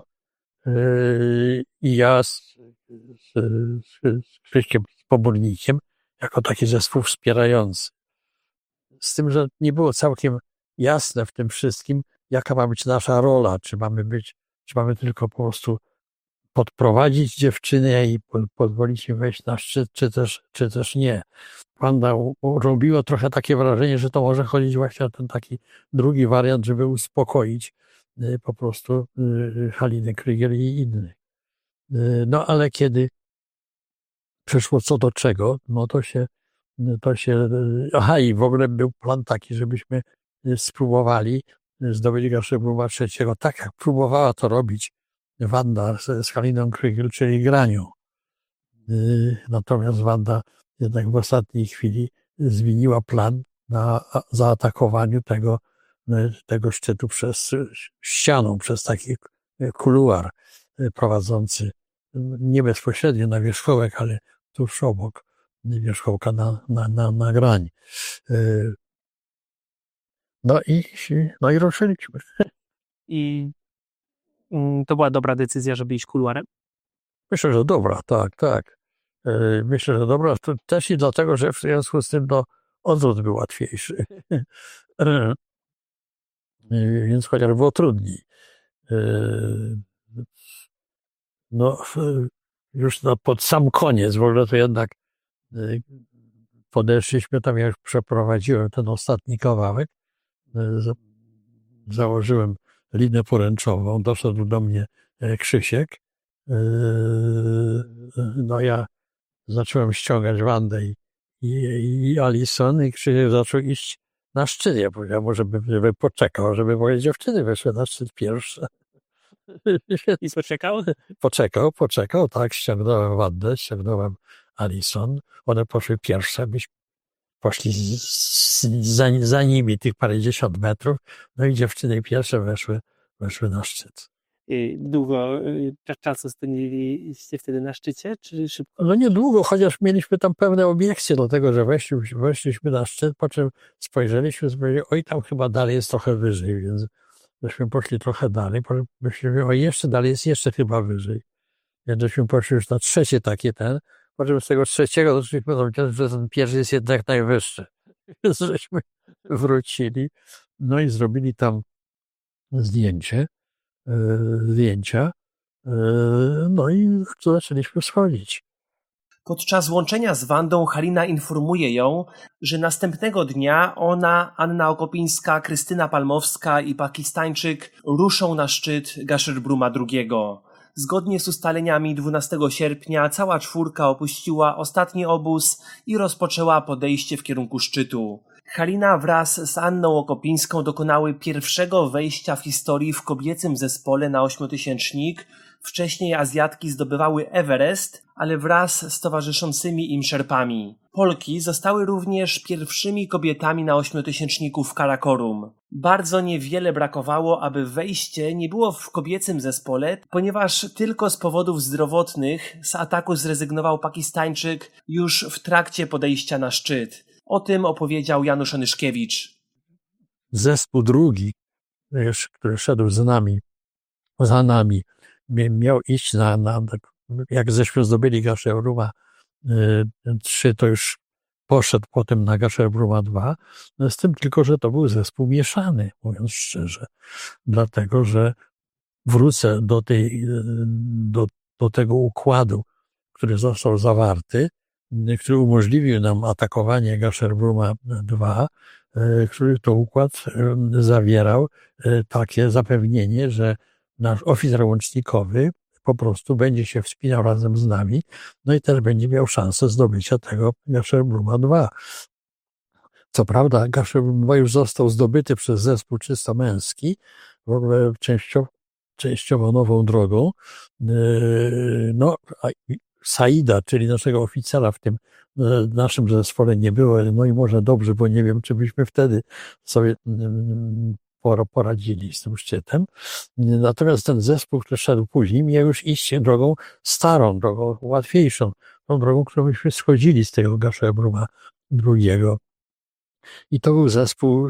i ja z, z, z Krzyśkiem Pomornikiem jako taki zespół wspierający. Z tym, że nie było całkiem jasne w tym wszystkim, jaka ma być nasza rola, czy mamy być, czy mamy tylko po prostu podprowadzić dziewczynę i po, pozwolić im wejść na szczyt, czy też, czy też nie. Wanda robiło trochę takie wrażenie, że to może chodzić właśnie o ten taki drugi wariant, żeby uspokoić y, po prostu y, Halinę Krüger i innych. Y, no ale kiedy przeszło co do czego, no to się, to się, y, aha i w ogóle był plan taki, żebyśmy spróbowali zdobyć Gasherbruma trzeciego, tak jak próbowała to robić Wanda z, z Haliną Krüger, czyli granią. Natomiast Wanda jednak w ostatniej chwili zmieniła plan na zaatakowaniu tego, tego szczytu przez ścianą, przez taki kuluar prowadzący nie bezpośrednio na wierzchołek, ale tuż obok wierzchołka na, na, na, na grań. No i, no i ruszyliśmy. I to była dobra decyzja, żeby iść kuluarem? Myślę, że dobra, tak, tak. Myślę, że dobra, to też i dlatego, że w związku z tym no, odwrót był łatwiejszy. Więc chociaż było trudniej. No, już no, pod sam koniec w ogóle to jednak podeszliśmy tam, jak przeprowadziłem ten ostatni kawałek, założyłem linę poręczową, doszedł do mnie Krzysiek. No ja zacząłem ściągać Wandę i, i, i Alison i Krzysiek zaczął iść na szczyt. Ja powiedziałem mu, żeby, żeby poczekał, żeby moje dziewczyny weszły na szczyt pierwsze. I poczekał? Poczekał, poczekał, tak, ściągnąłem Wandę, ściągnąłem Alison. One poszły pierwsze, myśmy poszli z, z, za, za nimi tych parędziesiąt metrów, no i dziewczyny pierwsze weszły, weszły na szczyt. Długo czasu spędziliście wtedy na szczycie, czy szybko? No niedługo, chociaż mieliśmy tam pewne obiekcje do tego, że weszliśmy, weszliśmy na szczyt, po czym spojrzeliśmy, spojrzeliśmy, oj, tam chyba dalej jest trochę wyżej, więc żeśmy poszli trochę dalej, po czym myślimy, oj, jeszcze dalej jest jeszcze chyba wyżej. Więc żeśmy poszli już na trzecie takie ten, po czym z tego trzeciego doszliśmy do wniosku, że ten pierwszy jest jednak najwyższy. Więc żeśmy wrócili, no i zrobili tam zdjęcie, zdjęcia, no i zaczęliśmy schodzić. Podczas łączenia z Wandą Halina informuje ją, że następnego dnia ona, Anna Okopińska, Krystyna Palmowska i Pakistańczyk ruszą na szczyt Gasherbruma drugiego. Zgodnie z ustaleniami dwunastego sierpnia cała czwórka opuściła ostatni obóz i rozpoczęła podejście w kierunku szczytu. Halina wraz z Anną Okopińską dokonały pierwszego wejścia w historii w kobiecym zespole na ośmiotysięcznik. Wcześniej Azjatki zdobywały Everest, ale wraz z towarzyszącymi im Szerpami. Polki zostały również pierwszymi kobietami na ośmiotysięczniku w Karakorum. Bardzo niewiele brakowało, aby wejście nie było w kobiecym zespole, ponieważ tylko z powodów zdrowotnych z ataku zrezygnował Pakistańczyk już w trakcie podejścia na szczyt. O tym opowiedział Janusz Onyszkiewicz. Zespół drugi, który szedł z nami, za nami, miał iść na, na jak żeśmy zdobyli Gasherbruma trzy, to już poszedł potem na Gasherbruma dwa, z tym tylko, że to był zespół mieszany, mówiąc szczerze, dlatego, że wrócę do tej, do, do tego układu, który został zawarty, który umożliwił nam atakowanie Gasherbruma dwa, który to układ zawierał takie zapewnienie, że nasz oficer łącznikowy po prostu będzie się wspinał razem z nami, no i też będzie miał szansę zdobycia tego Gasherbruma dwa. Co prawda Gasherbrum dwa już został zdobyty przez zespół czysto męski, w ogóle częściowo, częściowo nową drogą. No, a Saida, czyli naszego oficera w tym naszym zespole nie było, no i może dobrze, bo nie wiem, czy byśmy wtedy sobie poradzili z tym szczytem. Natomiast ten zespół, który szedł później, miał już iść drogą starą, drogą łatwiejszą, tą drogą, którą myśmy schodzili z tego Gasherbruma drugiego. I to był zespół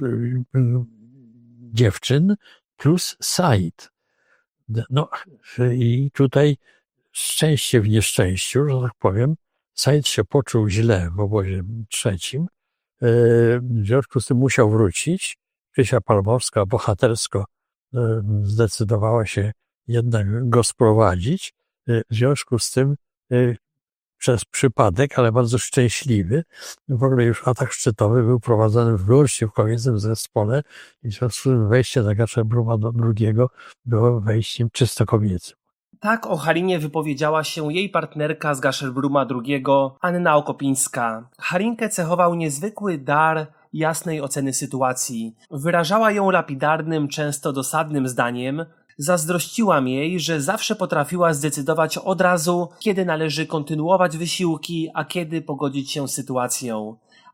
dziewczyn plus Said. No i tutaj szczęście w nieszczęściu, że tak powiem, Said się poczuł źle w obozie trzecim. W związku z tym musiał wrócić. Krysia Palmowska bohatersko zdecydowała się jednak go sprowadzić. W związku z tym przez przypadek, ale bardzo szczęśliwy, w ogóle już atak szczytowy był prowadzony wyłącznie w kobiecym zespole i w związku z tym wejście na Gasherbruma drugiego było wejściem czysto kobiecym. Tak o Halinie wypowiedziała się jej partnerka z Gasherbruma drugiego, Anna Okopińska. Halinkę cechował niezwykły dar jasnej oceny sytuacji. Wyrażała ją lapidarnym, często dosadnym zdaniem. Zazdrościłam jej, że zawsze potrafiła zdecydować od razu, kiedy należy kontynuować wysiłki, a kiedy pogodzić się z sytuacją.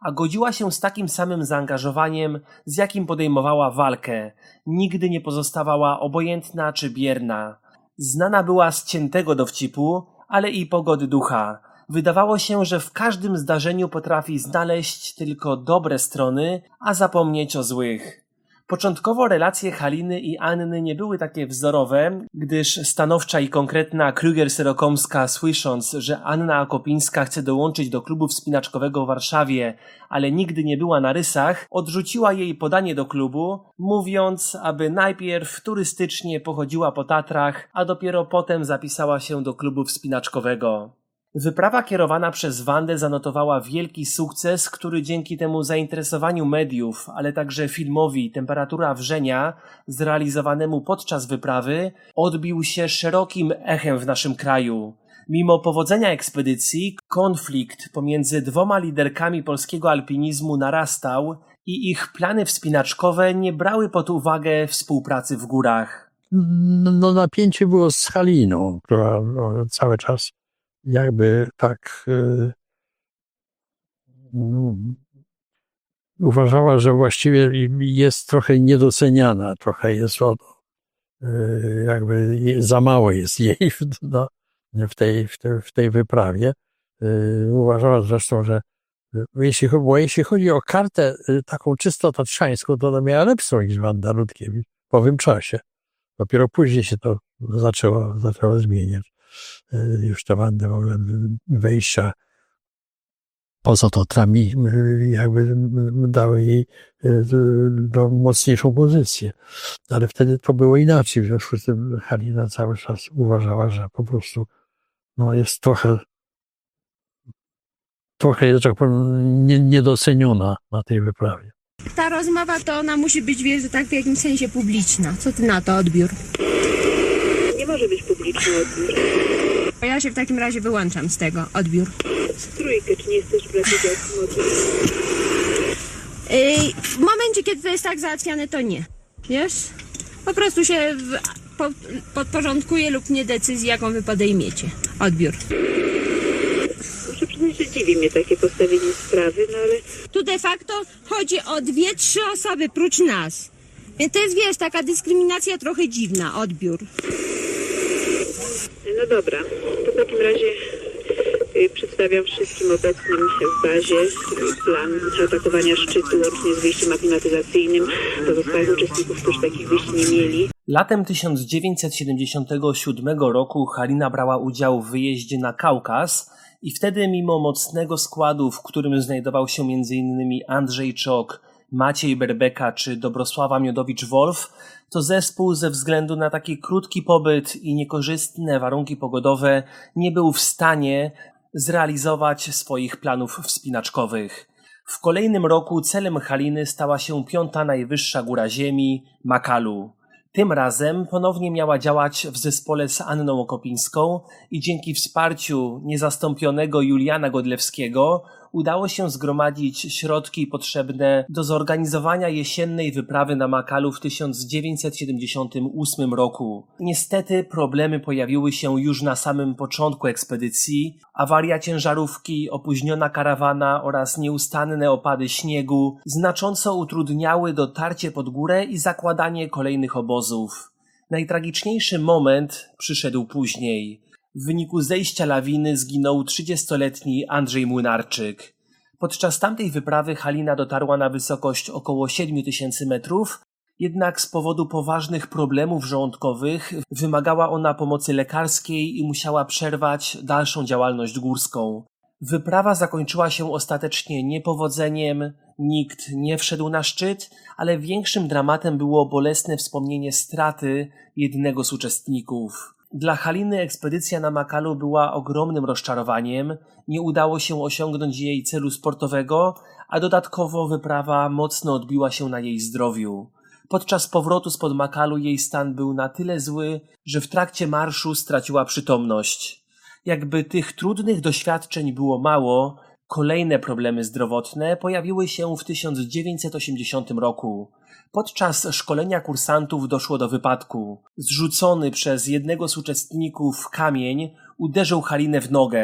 a godziła się z takim samym zaangażowaniem, z jakim podejmowała walkę. Nigdy nie pozostawała obojętna czy bierna. Znana była z ciętego dowcipu, ale i pogody ducha. Wydawało się, że w każdym zdarzeniu potrafi znaleźć tylko dobre strony, a zapomnieć o złych. Początkowo relacje Haliny i Anny nie były takie wzorowe, gdyż stanowcza i konkretna Krüger-Syrokomska, słysząc, że Anna Akopińska chce dołączyć do klubu wspinaczkowego w Warszawie, ale nigdy nie była na rysach, odrzuciła jej podanie do klubu, mówiąc, aby najpierw turystycznie pochodziła po Tatrach, a dopiero potem zapisała się do klubu wspinaczkowego. Wyprawa kierowana przez Wandę zanotowała wielki sukces, który dzięki temu zainteresowaniu mediów, ale także filmowi Temperatura wrzenia, zrealizowanemu podczas wyprawy, odbił się szerokim echem w naszym kraju. Mimo powodzenia ekspedycji, konflikt pomiędzy dwoma liderkami polskiego alpinizmu narastał i ich plany wspinaczkowe nie brały pod uwagę współpracy w górach. No, napięcie było z Haliną, która no, cały czas jakby tak y, no, uważała, że właściwie jest trochę niedoceniana, trochę jest od, y, jakby za mało jest jej w, no, w, tej, w, tej, w tej wyprawie. Y, uważała zresztą, że jeśli, bo jeśli chodzi o kartę y, taką czysto tatrzańską, to ona miała lepszą niż Wanda Rutkiewicz w owym czasie. Dopiero później się to zaczęło, zaczęło zmieniać. Już te Wandy mogły wejścia poza Tatrami jakby dały jej do mocniejszą pozycję. Ale wtedy to było inaczej. W związku z tym Halina cały czas uważała, że po prostu no, jest trochę trochę, że tak powiem, niedoceniona na tej wyprawie. Ta rozmowa to ona musi być, wiesz, tak w jakimś sensie publiczna. Co ty na to, odbiór? Nie może być publiczny odbiór. Ja się w takim razie wyłączam z tego, odbiór. W trójkę, czy nie chcesz brać udziału w tym odbiorze? Yy, w momencie, kiedy to jest tak załatwiane, to nie. Wiesz? Po prostu się w, po, podporządkuje lub nie decyzji, jaką wy podejmiecie. Odbiór. Muszę przyznać, że dziwi mnie takie postawienie sprawy, no ale... Tu de facto chodzi o dwie, trzy osoby prócz nas. Więc to jest, wiesz, taka dyskryminacja trochę dziwna, odbiór. No dobra, to w takim razie y, przedstawiam wszystkim obecnym w bazie y, plan zaatakowania szczytu łącznie z wyjściem aklimatyzacyjnym. Pozostałych uczestników też takich wyjść nie mieli. Latem tysiąc dziewięćset siedemdziesiątego siódmego roku Halina brała udział w wyjeździe na Kaukaz i wtedy mimo mocnego składu, w którym znajdował się między innymi Andrzej Czok, Maciej Berbeka czy Dobrosława Miodowicz-Wolf, to zespół ze względu na taki krótki pobyt i niekorzystne warunki pogodowe nie był w stanie zrealizować swoich planów wspinaczkowych. W kolejnym roku celem Haliny stała się piąta najwyższa góra ziemi, Makalu. Tym razem ponownie miała działać w zespole z Anną Okopińską i dzięki wsparciu niezastąpionego Juliana Godlewskiego udało się zgromadzić środki potrzebne do zorganizowania jesiennej wyprawy na Makalu w tysiąc dziewięćset siedemdziesiątym ósmym roku. Niestety problemy pojawiły się już na samym początku ekspedycji. Awaria ciężarówki, opóźniona karawana oraz nieustanne opady śniegu znacząco utrudniały dotarcie pod górę i zakładanie kolejnych obozów. Najtragiczniejszy moment przyszedł później. W wyniku zejścia lawiny zginął trzydziestoletni Andrzej Młynarczyk. Podczas tamtej wyprawy Halina dotarła na wysokość około siedmiu tysięcy metrów, jednak z powodu poważnych problemów żołądkowych wymagała ona pomocy lekarskiej i musiała przerwać dalszą działalność górską. Wyprawa zakończyła się ostatecznie niepowodzeniem, nikt nie wszedł na szczyt, ale większym dramatem było bolesne wspomnienie straty jednego z uczestników. Dla Haliny ekspedycja na Makalu była ogromnym rozczarowaniem, nie udało się osiągnąć jej celu sportowego, a dodatkowo wyprawa mocno odbiła się na jej zdrowiu. Podczas powrotu spod Makalu jej stan był na tyle zły, że w trakcie marszu straciła przytomność. Jakby tych trudnych doświadczeń było mało, kolejne problemy zdrowotne pojawiły się w tysiąc dziewięćset osiemdziesiątym roku. Podczas szkolenia kursantów doszło do wypadku. Zrzucony przez jednego z uczestników kamień uderzył Halinę w nogę.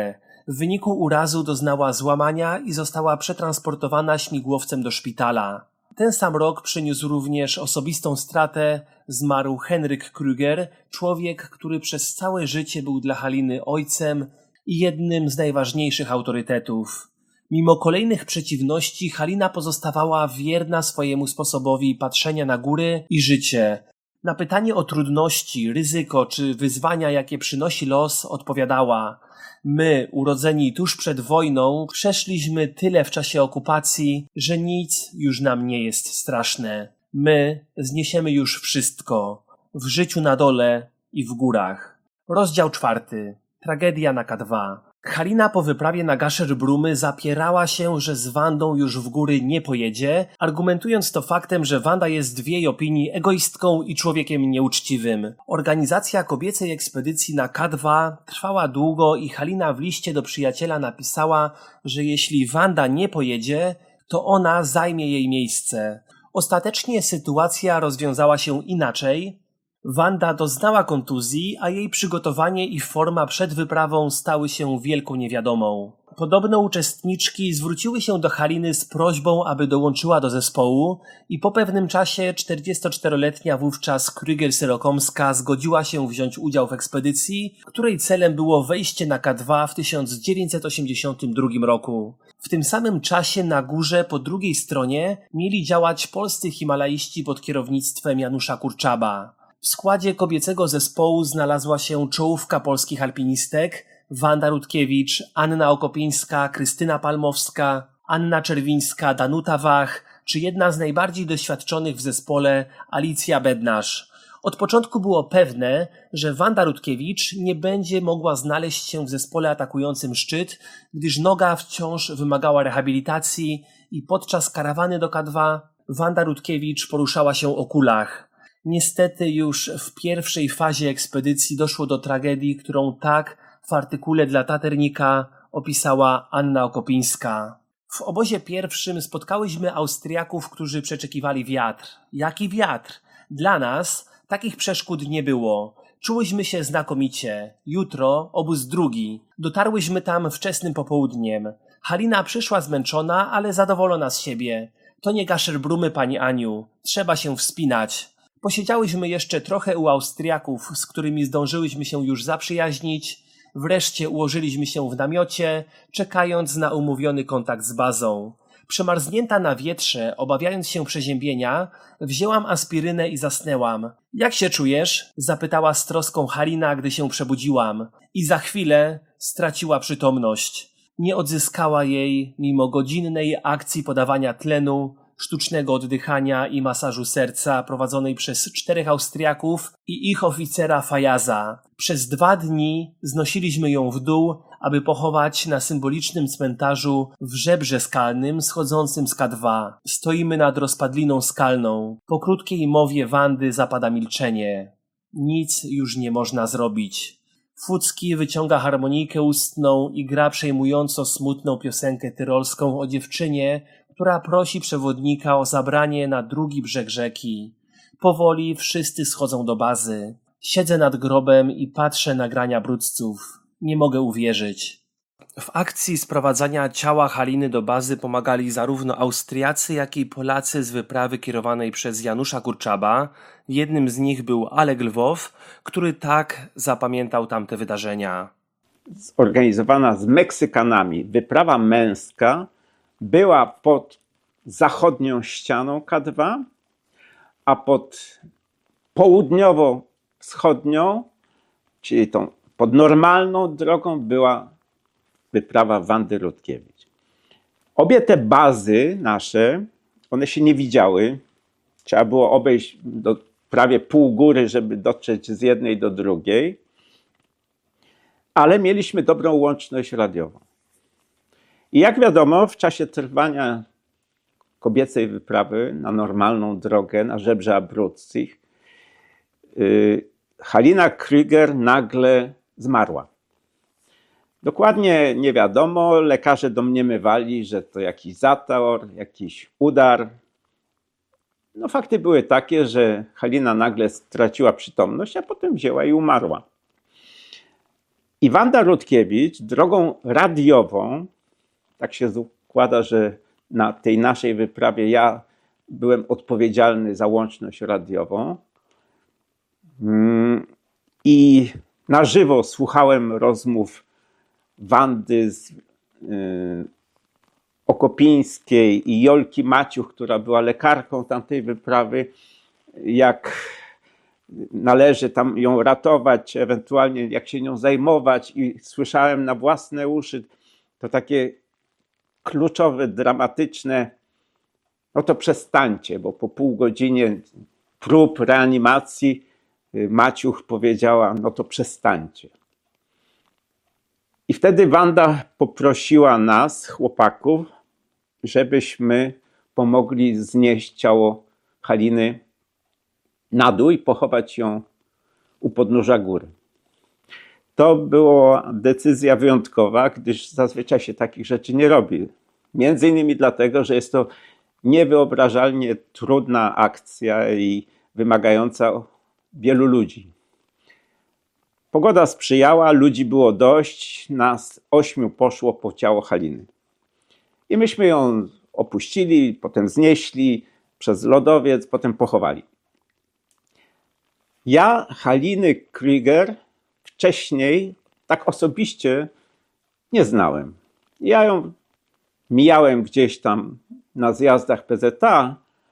W wyniku urazu doznała złamania i została przetransportowana śmigłowcem do szpitala. Ten sam rok przyniósł również osobistą stratę. Zmarł Henryk Krüger, człowiek, który przez całe życie był dla Haliny ojcem i jednym z najważniejszych autorytetów. Mimo kolejnych przeciwności Halina pozostawała wierna swojemu sposobowi patrzenia na góry i życie. Na pytanie o trudności, ryzyko czy wyzwania, jakie przynosi los, odpowiadała: my, urodzeni tuż przed wojną, przeszliśmy tyle w czasie okupacji, że nic już nam nie jest straszne. My zniesiemy już wszystko, w życiu na dole i w górach. Rozdział czwarty. Tragedia na K dwa. Halina po wyprawie na Gasherbrumy zapierała się, że z Wandą już w góry nie pojedzie, argumentując to faktem, że Wanda jest w jej opinii egoistką i człowiekiem nieuczciwym. Organizacja kobiecej ekspedycji na K dwa trwała długo i Halina w liście do przyjaciela napisała, że jeśli Wanda nie pojedzie, to ona zajmie jej miejsce. Ostatecznie sytuacja rozwiązała się inaczej. Wanda doznała kontuzji, a jej przygotowanie i forma przed wyprawą stały się wielką niewiadomą. Podobno uczestniczki zwróciły się do Haliny z prośbą, aby dołączyła do zespołu i po pewnym czasie czterdziestoczteroletnia wówczas Krüger-Syrokomska zgodziła się wziąć udział w ekspedycji, której celem było wejście na K dwa w tysiąc dziewięćset osiemdziesiątym drugim roku. W tym samym czasie na górze po drugiej stronie mieli działać polscy himalaiści pod kierownictwem Janusza Kurczaba. W składzie kobiecego zespołu znalazła się czołówka polskich alpinistek: Wanda Rutkiewicz, Anna Okopińska, Krystyna Palmowska, Anna Czerwińska, Danuta Wach, czy jedna z najbardziej doświadczonych w zespole, Alicja Bednarz. Od początku było pewne, że Wanda Rutkiewicz nie będzie mogła znaleźć się w zespole atakującym szczyt, gdyż noga wciąż wymagała rehabilitacji i podczas karawany do K dwa Wanda Rutkiewicz poruszała się o kulach. Niestety już w pierwszej fazie ekspedycji doszło do tragedii, którą tak w artykule dla Taternika opisała Anna Okopińska. W obozie pierwszym spotkałyśmy Austriaków, którzy przeczekiwali wiatr. Jaki wiatr? Dla nas takich przeszkód nie było. Czułyśmy się znakomicie. Jutro obóz drugi. Dotarłyśmy tam wczesnym popołudniem. Halina przyszła zmęczona, ale zadowolona z siebie. To nie Gasherbrumy, pani Aniu. Trzeba się wspinać. Posiedziałyśmy jeszcze trochę u Austriaków, z którymi zdążyłyśmy się już zaprzyjaźnić. Wreszcie ułożyliśmy się w namiocie, czekając na umówiony kontakt z bazą. Przemarznięta na wietrze, obawiając się przeziębienia, wzięłam aspirynę i zasnęłam. Jak się czujesz? Zapytała z troską Halina, gdy się przebudziłam. I za chwilę straciła przytomność. Nie odzyskała jej mimo godzinnej akcji podawania tlenu, sztucznego oddychania i masażu serca prowadzonej przez czterech Austriaków i ich oficera Fajaza. Przez dwa dni znosiliśmy ją w dół, aby pochować na symbolicznym cmentarzu w żebrze skalnym schodzącym z K dwa. Stoimy nad rozpadliną skalną. Po krótkiej mowie Wandy zapada milczenie. Nic już nie można zrobić. Fucki wyciąga harmonijkę ustną i gra przejmująco smutną piosenkę tyrolską o dziewczynie, która prosi przewodnika o zabranie na drugi brzeg rzeki. Powoli wszyscy schodzą do bazy. Siedzę nad grobem i patrzę na grania brudców. Nie mogę uwierzyć. W akcji sprowadzania ciała Haliny do bazy pomagali zarówno Austriacy, jak i Polacy z wyprawy kierowanej przez Janusza Kurczaba. Jednym z nich był Alek Lwow, który tak zapamiętał tamte wydarzenia. Zorganizowana z Meksykanami wyprawa męska była pod zachodnią ścianą K dwa, a pod południowo-wschodnią, czyli tą pod normalną drogą, była wyprawa Wandy Rutkiewicz. Obie te bazy nasze, one się nie widziały. Trzeba było obejść do prawie pół góry, żeby dotrzeć z jednej do drugiej, ale mieliśmy dobrą łączność radiową. I jak wiadomo, w czasie trwania kobiecej wyprawy na normalną drogę, na żebrze Abruzkich, yy, Halina Krüger nagle zmarła. Dokładnie nie wiadomo, lekarze domniemywali, że to jakiś zator, jakiś udar. No fakty były takie, że Halina nagle straciła przytomność, a potem wzięła i umarła. I Wanda Rutkiewicz drogą radiową, tak się składa, że na tej naszej wyprawie ja byłem odpowiedzialny za łączność radiową i na żywo słuchałem rozmów Wandy z Okopińskiej i Jolki Maciuch, która była lekarką tamtej wyprawy, jak należy tam ją ratować, ewentualnie jak się nią zajmować, i słyszałem na własne uszy to takie kluczowe, dramatyczne: no to przestańcie, bo po pół godzinie prób reanimacji Maciuch powiedziała: no to przestańcie. I wtedy Wanda poprosiła nas, chłopaków, żebyśmy pomogli znieść ciało Haliny na dół i pochować ją u podnóża góry. To była decyzja wyjątkowa, gdyż zazwyczaj się takich rzeczy nie robi. Między innymi dlatego, że jest to niewyobrażalnie trudna akcja i wymagająca wielu ludzi. Pogoda sprzyjała, ludzi było dość, nas ośmiu poszło po ciało Haliny. I myśmy ją opuścili, potem znieśli przez lodowiec, potem pochowali. Ja Haliny Krüger wcześniej tak osobiście nie znałem. Ja ją mijałem gdzieś tam na zjazdach P Z A,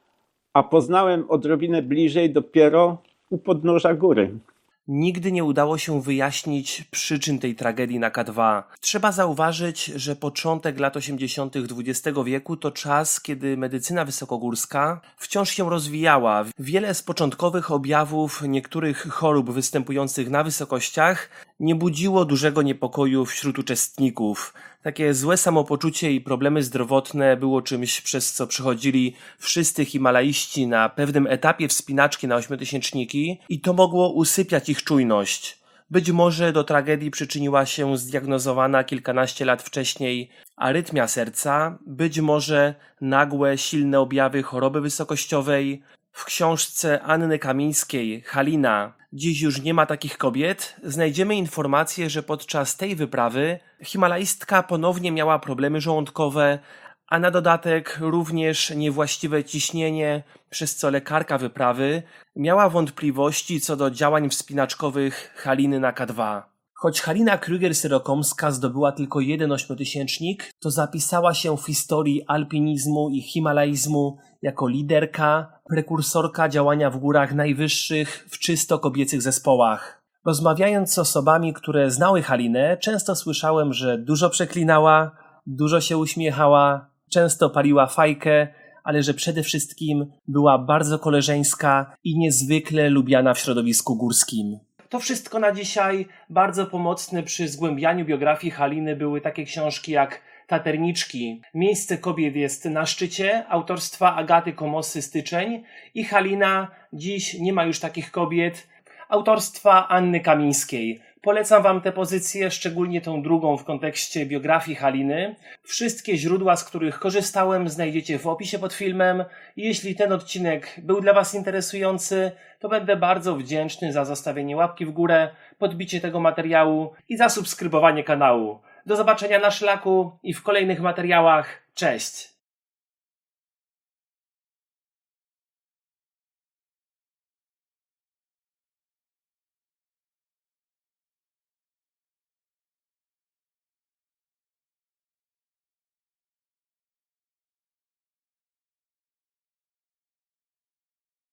a poznałem odrobinę bliżej dopiero u podnóża góry. Nigdy nie udało się wyjaśnić przyczyn tej tragedii na K dwa. Trzeba zauważyć, że początek lat osiemdziesiątych dwudziestego wieku to czas, kiedy medycyna wysokogórska wciąż się rozwijała. Wiele z początkowych objawów niektórych chorób występujących na wysokościach nie budziło dużego niepokoju wśród uczestników. Takie złe samopoczucie i problemy zdrowotne było czymś, przez co przechodzili wszyscy himalaiści na pewnym etapie wspinaczki na ośmiotysięczniki, i to mogło usypiać ich czujność. Być może do tragedii przyczyniła się zdiagnozowana kilkanaście lat wcześniej arytmia serca, być może nagłe, silne objawy choroby wysokościowej. W książce Anny Kamińskiej Halina, dziś już nie ma takich kobiet, znajdziemy informację, że podczas tej wyprawy himalaistka ponownie miała problemy żołądkowe, a na dodatek również niewłaściwe ciśnienie, przez co lekarka wyprawy miała wątpliwości co do działań wspinaczkowych Haliny na K dwa. Choć Halina Krüger-Syrokomska zdobyła tylko jeden ośmiotysięcznik, to zapisała się w historii alpinizmu i himalaizmu jako liderka, prekursorka działania w górach najwyższych w czysto kobiecych zespołach. Rozmawiając z osobami, które znały Halinę, często słyszałem, że dużo przeklinała, dużo się uśmiechała, często paliła fajkę, ale że przede wszystkim była bardzo koleżeńska i niezwykle lubiana w środowisku górskim. To wszystko na dzisiaj. Bardzo pomocne przy zgłębianiu biografii Haliny były takie książki jak Taterniczki. Miejsce kobiet jest na szczycie, autorstwa Agaty Komosy Styczeń, i Halina, dziś nie ma już takich kobiet, autorstwa Anny Kamińskiej. Polecam Wam tę pozycję, szczególnie tą drugą w kontekście biografii Haliny. Wszystkie źródła, z których korzystałem, znajdziecie w opisie pod filmem. Jeśli ten odcinek był dla Was interesujący, to będę bardzo wdzięczny za zostawienie łapki w górę, podbicie tego materiału i zasubskrybowanie kanału. Do zobaczenia na szlaku i w kolejnych materiałach. Cześć!